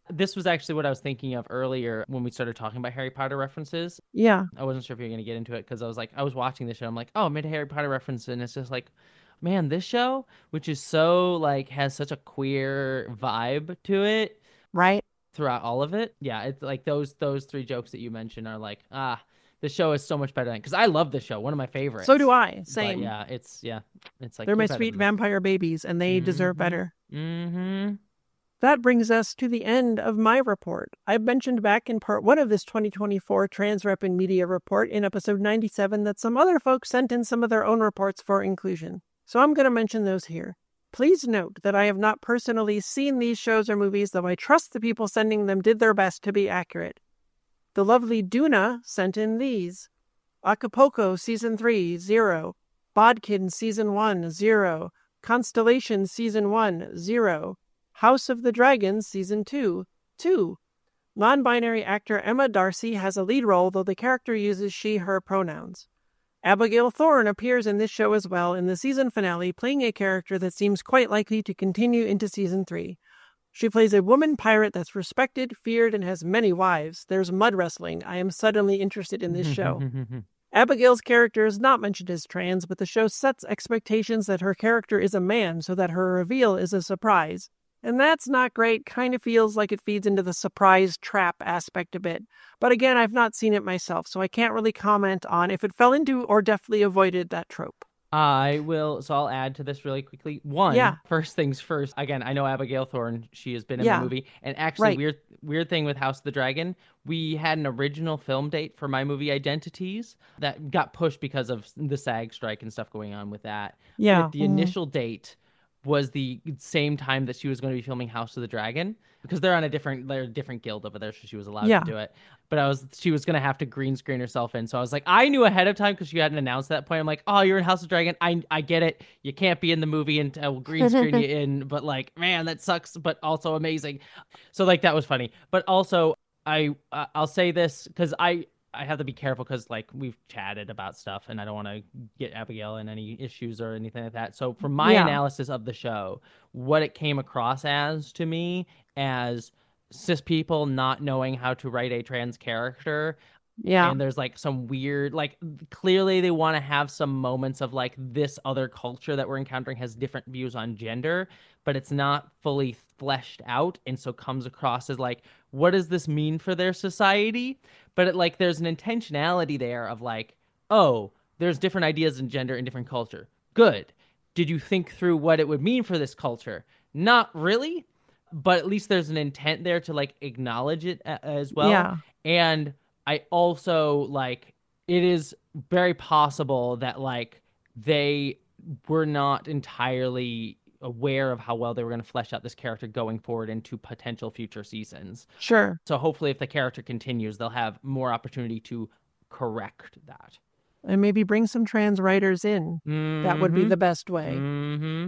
This was actually what I was thinking of earlier when we started talking about Harry Potter references. Yeah. I wasn't sure if you were going to get into it because I was like, I was watching the show. I'm like, oh, I made a Harry Potter reference. And it's just like, man, this show, which is so like, has such a queer vibe to it. Right. Throughout all of it. Yeah. It's like those, those three jokes that you mentioned are like, ah, the show is so much better than, because I love the show. One of my favorites. So do I. But Same. yeah. It's, yeah. It's like, they're my better sweet than vampire babies and they Mhm. deserve better. Mm-hmm. That brings us to the end of my report. I mentioned back in part one of this twenty twenty-four Trans Rep in Media report in episode ninety-seven that some other folks sent in some of their own reports for inclusion. So I'm going to mention those here. Please note that I have not personally seen these shows or movies, though I trust the people sending them did their best to be accurate. The lovely Duna sent in these. Acapulco Season three, zero. Bodkin Season one, zero. Constellation Season one, zero. House of the Dragon Season two, two. Non-binary actor Emma Darcy has a lead role, though the character uses she, her pronouns. Abigail Thorne appears in this show as well in the season finale, playing a character that seems quite likely to continue into Season three. She plays a woman pirate that's respected, feared, and has many wives. There's mud wrestling. I am suddenly interested in this show. Abigail's character is not mentioned as trans, but the show sets expectations that her character is a man so that her reveal is a surprise. And that's not great. Kind of feels like it feeds into the surprise trap aspect a bit. But again, I've not seen it myself, so I can't really comment on if it fell into or definitely avoided that trope. I will, so I'll add to this really quickly. One, Yeah. first things first. Again, I know Abigail Thorne. She has been in Yeah. the movie. And actually, Right. weird weird thing with House of the Dragon, we had an original film date for my movie Identities that got pushed because of the SAG strike and stuff going on with that. Yeah. But the Mhm. initial date was the same time that she was going to be filming House of the Dragon, because they're on a different they're a different guild over there, so she was allowed Yeah. to do it. But I was she was going to have to green screen herself in. So I was like, I knew ahead of time because you hadn't announced that point. I'm like, oh, you're in House of Dragon. I I get it. You can't be in the movie until green screen you in. But like, man, that sucks, but also amazing. So like that was funny. But also I uh, I'll say this because I I have to be careful because like we've chatted about stuff and I don't want to get Abigail in any issues or anything like that. So from my Yeah. analysis of the show, what it came across as to me as cis people not knowing how to write a trans character. Yeah. And there's like some weird, like clearly they want to have some moments of like this other culture that we're encountering has different views on gender, but it's not fully fleshed out. And so comes across as like, what does this mean for their society? But it, like, there's an intentionality there of like, oh, there's different ideas in gender in different culture. Good. Did you think through what it would mean for this culture? Not really, but at least there's an intent there to like acknowledge it a- as well. Yeah. And I also like it is very possible that like they were not entirely aware of how well they were going to flesh out this character going forward into potential future seasons. Sure. So hopefully if the character continues, they'll have more opportunity to correct that. And maybe bring some trans writers in. That would be Mhm. the best way. Mm-hmm.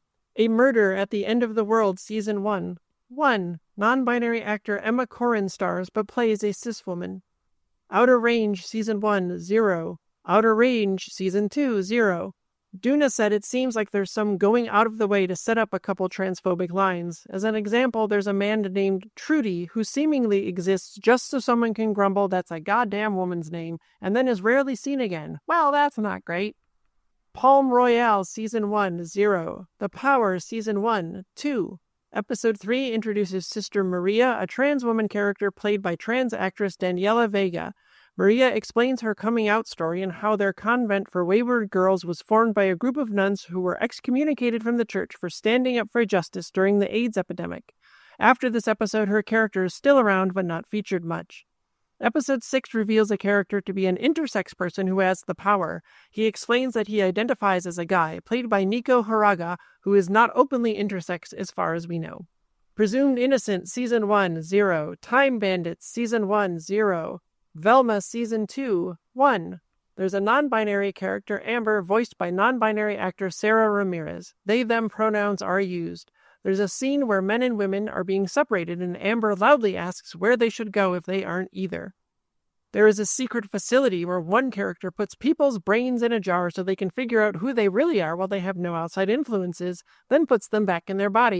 A Murder at the End of the World Season one. one. Non-binary actor Emma Corrin stars but plays a cis woman. Outer Range Season one, zero. Outer Range Season two, zero. Duna said it seems like there's some going out of the way to set up a couple transphobic lines. As an example, there's a man named Trudy who seemingly exists just so someone can grumble that's a goddamn woman's name, and then is rarely seen again. Well, that's not great. Palm Royale Season one, zero. The Power Season one, two. Episode three introduces Sister Maria, a trans woman character played by trans actress Daniela Vega. Maria explains her coming out story and how their convent for wayward girls was formed by a group of nuns who were excommunicated from the church for standing up for justice during the AIDS epidemic. After this episode, her character is still around but not featured much. Episode six reveals a character to be an intersex person who has the power. He explains that he identifies as a guy, played by Nico Haraga, who is not openly intersex as far as we know. Presumed Innocent Season one, zero. Time Bandits Season one, zero. Velma Season two, one. There's a non-binary character, Amber, voiced by non-binary actor Sarah Ramirez. They, them pronouns are used. There's a scene where men and women are being separated and Amber loudly asks where they should go if they aren't either. There is a secret facility where one character puts people's brains in a jar so they can figure out who they really are while they have no outside influences, then puts them back in their body.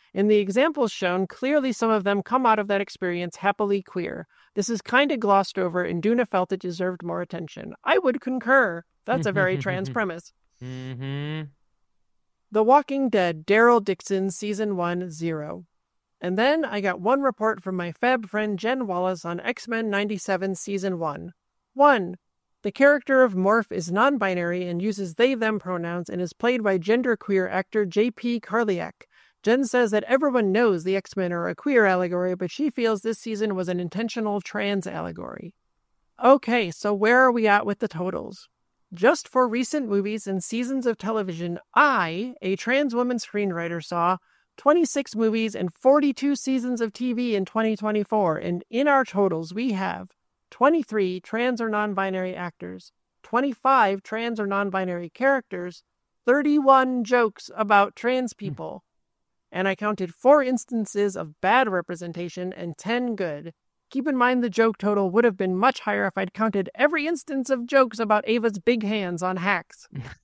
In the examples shown, clearly some of them come out of that experience happily queer. This is kind of glossed over, and Duna felt it deserved more attention. I would concur. That's a very trans premise. Mm-hmm. The Walking Dead, Daryl Dixon, Season one, zero. And then I got one report from my fab friend Jen Wallace on X-Men ninety-seven, Season one. one. The character of Morph is non-binary and uses they-them pronouns and is played by genderqueer actor J P Karliak. Jen says that everyone knows the X-Men are a queer allegory, but she feels this season was an intentional trans allegory. Okay, so where are we at with the totals? Just for recent movies and seasons of television, I, a trans woman screenwriter, saw twenty-six movies and forty-two seasons of T V in twenty twenty-four, and in our totals we have twenty-three trans or non-binary actors, twenty-five trans or non-binary characters, thirty-one jokes about trans people, and I counted four instances of bad representation and ten good. Keep in mind the joke total would have been much higher if I'd counted every instance of jokes about Ava's big hands on Hacks.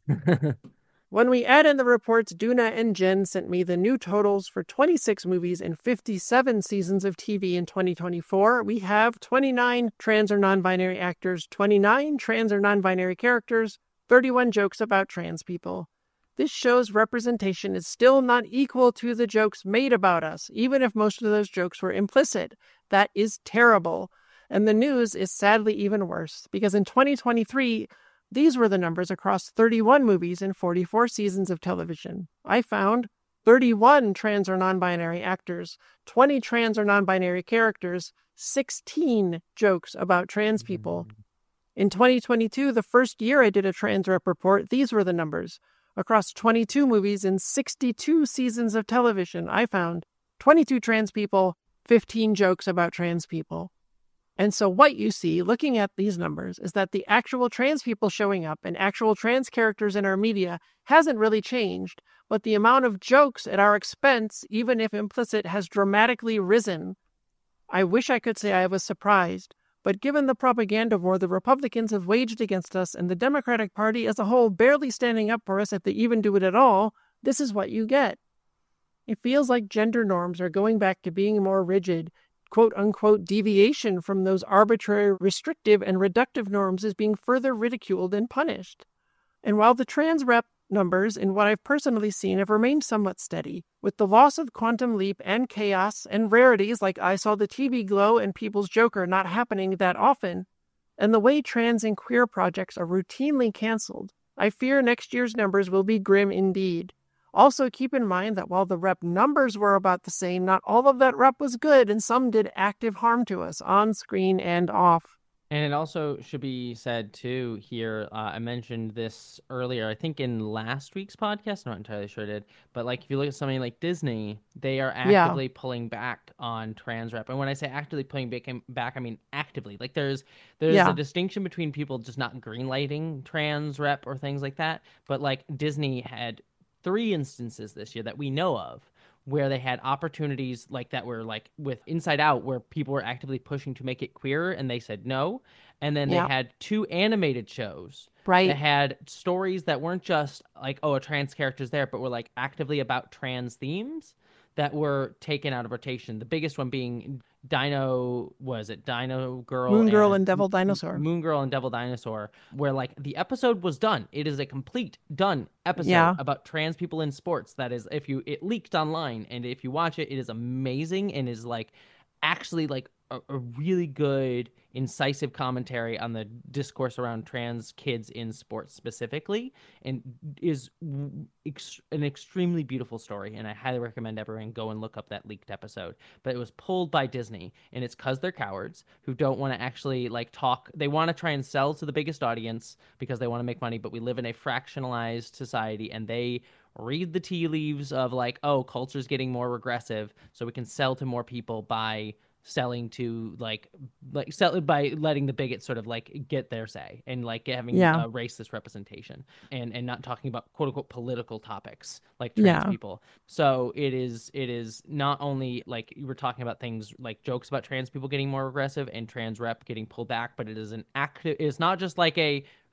When we add in the reports, Duna and Jen sent me the new totals for twenty-six movies and fifty-seven seasons of T V in twenty twenty-four. We have twenty-nine trans or non-binary actors, twenty-nine trans or non-binary characters, thirty-one jokes about trans people. This shows representation is still not equal to the jokes made about us, even if most of those jokes were implicit. That is terrible. And the news is sadly even worse, because in twenty twenty-three, these were the numbers across thirty-one movies and forty-four seasons of television. I found thirty-one trans or non-binary actors, twenty trans or non-binary characters, sixteen jokes about trans people. In twenty twenty-two, the first year I did a trans rep report, these were the numbers. Across twenty-two movies and sixty-two seasons of television, I found twenty-two trans people, fifteen jokes about trans people. And so what you see, looking at these numbers, is that the actual trans people showing up and actual trans characters in our media hasn't really changed, but the amount of jokes at our expense, even if implicit, has dramatically risen. I wish I could say I was surprised, but given the propaganda war the Republicans have waged against us and the Democratic Party as a whole barely standing up for us if they even do it at all, this is what you get. It feels like gender norms are going back to being more rigid. Quote-unquote deviation from those arbitrary, restrictive, and reductive norms is being further ridiculed and punished. And while the trans rep numbers in what I've personally seen have remained somewhat steady, with the loss of Quantum Leap and Chaos and rarities like I Saw the T V Glow and People's Joker not happening that often, and the way trans and queer projects are routinely canceled, I fear next year's numbers will be grim indeed. Also, keep in mind that while the rep numbers were about the same, not all of that rep was good, and some did active harm to us, on screen and off. And it also should be said, too, here, uh, I mentioned this earlier, I think in last week's podcast, I'm not entirely sure I did, but like if you look at something like Disney, they are actively yeah. pulling back on trans rep. And when I say actively pulling back, I mean actively. Like there's there's yeah. a distinction between people just not greenlighting trans rep or things like that, but like Disney had three instances this year that we know of where they had opportunities like that were like with Inside Out where people were actively pushing to make it queer and they said no. And then yep. they had two animated shows right. that had stories that weren't just like, oh, a trans character's there, but were like actively about trans themes that were taken out of rotation. The biggest one being Dino, was it Dino Girl? Moon Girl and, and Devil Dinosaur. Moon Girl and Devil Dinosaur, where like the episode was done. It is a complete done episode yeah. about trans people in sports. That is, if you, it leaked online, and if you watch it, it is amazing and is like actually like a, a really good incisive commentary on the discourse around trans kids in sports specifically, and is ex- an extremely beautiful story, and I highly recommend everyone go and look up that leaked episode. But it was pulled by Disney, and it's because they're cowards who don't want to actually like talk. They want to try and sell to the biggest audience because they want to make money, but we live in a fractionalized society, and they read the tea leaves of like, oh, culture's getting more regressive, so we can sell to more people by selling to like like sell by letting the bigots sort of like get their say and like having yeah. uh, racist representation and and not talking about quote unquote political topics like trans yeah. people. So it is it is not only like you were talking about things like jokes about trans people getting more aggressive and trans rep getting pulled back, but it is an active. It's not just like a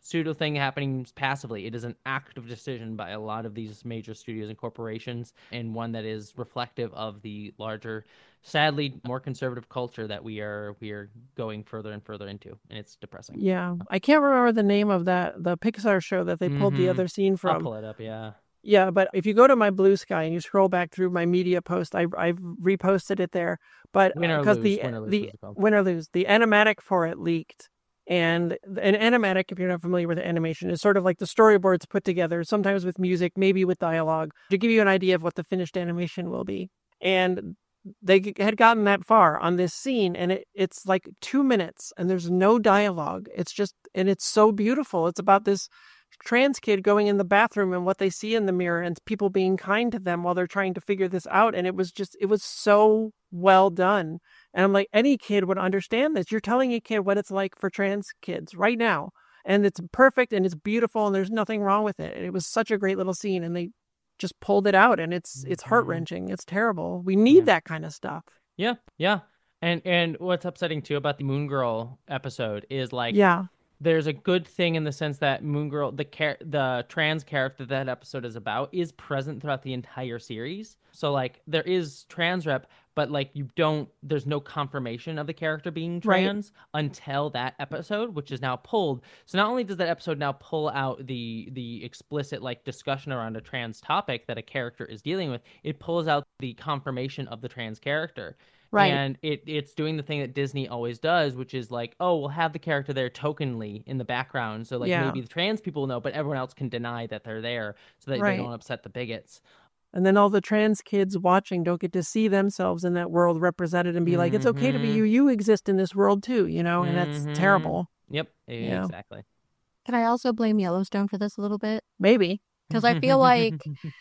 pseudo thing happening passively. It is an active decision by a lot of these major studios and corporations, and one that is reflective of the larger, sadly, more conservative culture that we are we are going further and further into, and it's depressing. Yeah, I can't remember the name of that the Pixar show that they pulled mm-hmm. the other scene from. I'll pull it up, yeah. Yeah, but if you go to my Blue Sky and you scroll back through my media post, I, I've reposted it there. But because the win or lose, the win or lose, the animatic for it leaked, and an animatic, if you're not familiar with animation, is sort of like the storyboards put together, sometimes with music, maybe with dialogue, to give you an idea of what the finished animation will be. And they had gotten that far on this scene, and it, it's like two minutes, and there's no dialogue. It's just, and it's so beautiful. It's about this trans kid going in the bathroom and what they see in the mirror and people being kind to them while they're trying to figure this out. And it was just, it was so well done. And I'm like, any kid would understand this. You're telling a kid what it's like for trans kids right now. And it's perfect and it's beautiful and there's nothing wrong with it. And it was such a great little scene and they just pulled it out and it's, it's heart wrenching. It's terrible. We need yeah. that kind of stuff. Yeah. Yeah. And, and what's upsetting too about the Moon Girl episode is like, yeah. there's a good thing in the sense that Moon Girl, the char- the trans character that episode is about, is present throughout the entire series. So, like, there is trans rep, but, like, you don't, there's no confirmation of the character being trans right. until that episode, which is now pulled. So not only does that episode now pull out the the explicit, like, discussion around a trans topic that a character is dealing with, it pulls out the confirmation of the trans character. Right. And it it's doing the thing that Disney always does, which is like, oh, we'll have the character there tokenly in the background. So like yeah. maybe the trans people know, but everyone else can deny that they're there so that right. they don't upset the bigots. And then all the trans kids watching don't get to see themselves in that world represented and be mm-hmm. like, it's okay to be you. You exist in this world too, you know, and mm-hmm. that's terrible. Yep, yeah. exactly. Can I also blame Yellowstone for this a little bit? Maybe. Because I feel like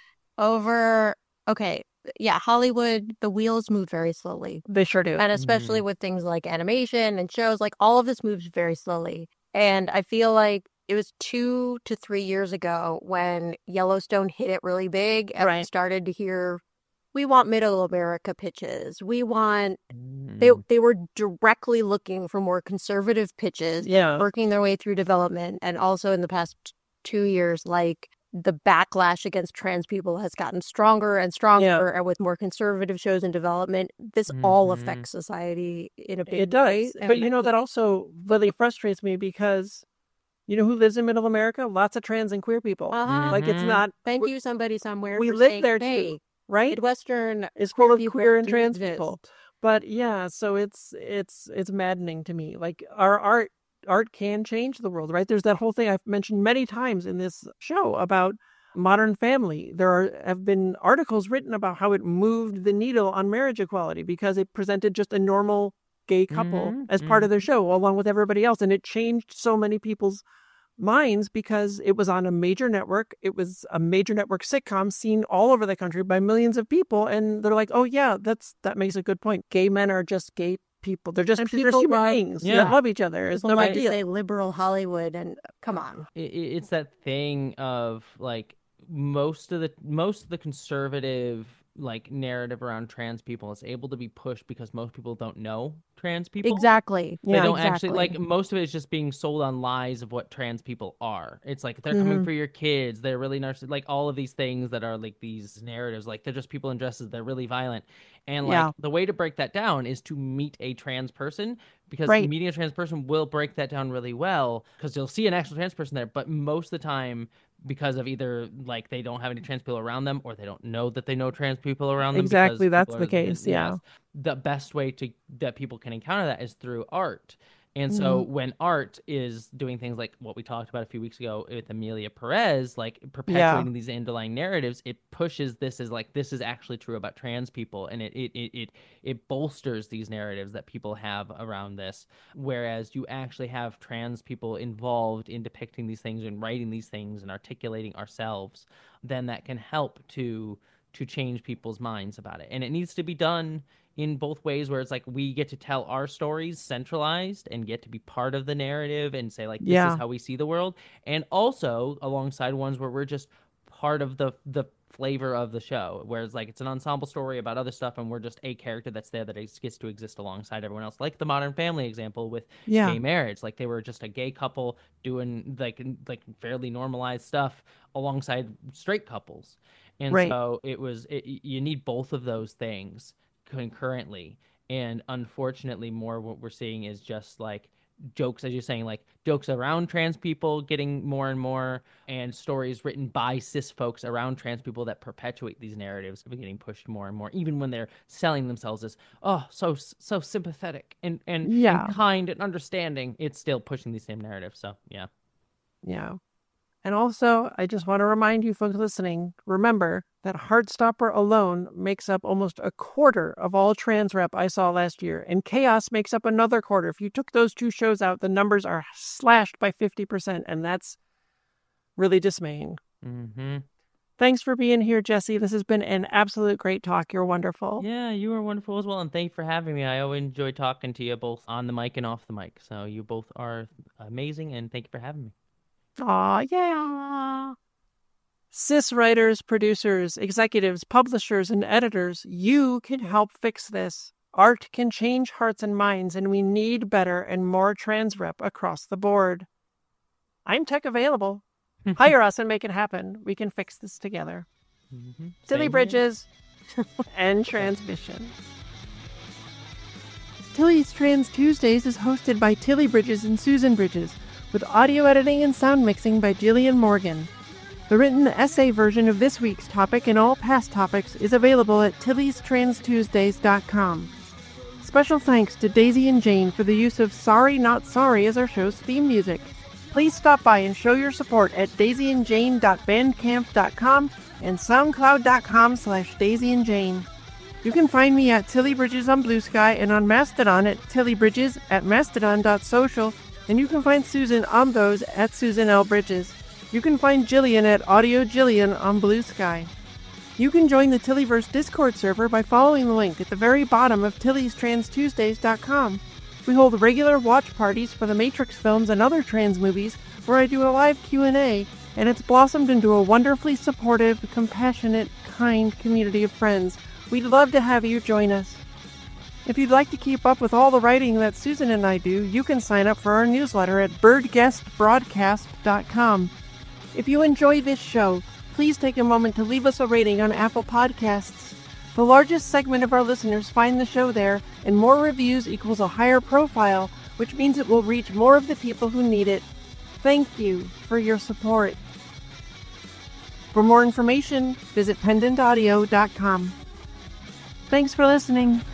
over, okay, yeah, Hollywood, the wheels move very slowly. They sure do. And especially mm-hmm. with things like animation and shows, like all of this moves very slowly. And I feel like it was two to three years ago when Yellowstone hit it really big and right. we started to hear, we want middle America pitches. We want, mm. they they were directly looking for more conservative pitches, yeah. working their way through development. And also in the past two years, like, the backlash against trans people has gotten stronger and stronger, yeah. and with more conservative shows in development, this mm-hmm. all affects society in a big way. It does. Way. But you know, that also really frustrates me because you know who lives in middle America? Lots of trans and queer people. Uh-huh. Mm-hmm. Like it's not. Thank you, somebody somewhere. We for live saying, there hey, too, right? Midwestern is full of queer and trans exist. people. But yeah, so it's it's it's maddening to me. Like our art. Art can change the world, right? There's that whole thing I've mentioned many times in this show about Modern Family. There are, have been articles written about how it moved the needle on marriage equality because it presented just a normal gay couple mm-hmm, as part mm-hmm. of their show along with everybody else. And it changed so many people's minds because it was on a major network. It was a major network sitcom seen all over the country by millions of people. And they're like, oh yeah, that's that makes a good point. Gay men are just gay people. They're just and people human beings. Yeah. They love each other. It's no big deal. Say liberal Hollywood and come on. It, it's that thing of like most of the most of the conservative like narrative around trans people is able to be pushed because most people don't know trans people. Exactly. They yeah, don't exactly. actually like most of it is just being sold on lies of what trans people are. It's like they're mm-hmm. coming for your kids. They're really narcissistic. Like all of these things that are like these narratives. Like they're just people in dresses. They're really violent. And like yeah. the way to break that down is to meet a trans person because right. meeting a trans person will break that down really well because you'll see an actual trans person there. But most of the time, because of either like they don't have any trans people around them or they don't know that they know trans people around them. Exactly, that's are, the case. Yeah. Yes, the best way to that people can encounter that is through art. And so mm-hmm. when art is doing things like what we talked about a few weeks ago with Amelia Perez, like perpetuating yeah. these underlying narratives, it pushes this as like, this is actually true about trans people. And it, it, it, it, it bolsters these narratives that people have around this. Whereas you actually have trans people involved in depicting these things and writing these things and articulating ourselves, then that can help to, to change people's minds about it. And it needs to be done in both ways where it's like we get to tell our stories centralized and get to be part of the narrative and say like this yeah. is how we see the world, and also alongside ones where we're just part of the the flavor of the show, whereas like it's an ensemble story about other stuff, and we're just a character that's there that gets to exist alongside everyone else, like the Modern Family example with yeah. gay marriage. Like they were just a gay couple doing like like fairly normalized stuff alongside straight couples, and right. so it was it, you need both of those things concurrently. And unfortunately, more what we're seeing is just like jokes, as you're saying, like jokes around trans people getting more and more, and stories written by cis folks around trans people that perpetuate these narratives of getting pushed more and more, even when they're selling themselves as, oh, so so sympathetic and, and, yeah. and kind and understanding. It's still pushing these same narratives. So, yeah. Yeah. And also, I just want to remind you folks listening, remember that Heartstopper alone makes up almost a quarter of all trans rep I saw last year, and Chaos makes up another quarter. If you took those two shows out, the numbers are slashed by fifty percent, and that's really dismaying. Mm-hmm. Thanks for being here, Jesse. This has been an absolute great talk. You're wonderful. Yeah, you are wonderful as well, and thank you for having me. I always enjoy talking to you both on the mic and off the mic, so you both are amazing, and thank you for having me. Aw, yeah. Cis writers, producers, executives, publishers, and editors, you can help fix this. Art can change hearts and minds, and we need better and more trans rep across the board. I'm tech available. Hire us and make it happen. We can fix this together. Mm-hmm. Tilly Bridges and Transmission. Tilly's Trans Tuesdays is hosted by Tilly Bridges and Susan Bridges, with audio editing and sound mixing by Jillian Morgan. The written essay version of this week's topic and all past topics is available at tillys trans tuesdays dot com. Special thanks to Daisy and Jane for the use of Sorry Not Sorry as our show's theme music. Please stop by and show your support at daisy and jane dot bandcamp dot com and soundcloud dot com slash daisy and jane. You can find me at Tilly Bridges on Blue Sky and on Mastodon at Tilly Bridges at mastodon dot social. And you can find Susan on those at Susan L. Bridges. You can find Jillian at Audio Jillian on Blue Sky. You can join the Tillyverse Discord server by following the link at the very bottom of tillys trans tuesdays dot com. We hold regular watch parties for the Matrix films and other trans movies where I do a live Q and A, and it's blossomed into a wonderfully supportive, compassionate, kind community of friends. We'd love to have you join us. If you'd like to keep up with all the writing that Susan and I do, you can sign up for our newsletter at bird guest broadcast dot com. If you enjoy this show, please take a moment to leave us a rating on Apple Podcasts. The largest segment of our listeners find the show there, and more reviews equals a higher profile, which means it will reach more of the people who need it. Thank you for your support. For more information, visit pendant audio dot com. Thanks for listening.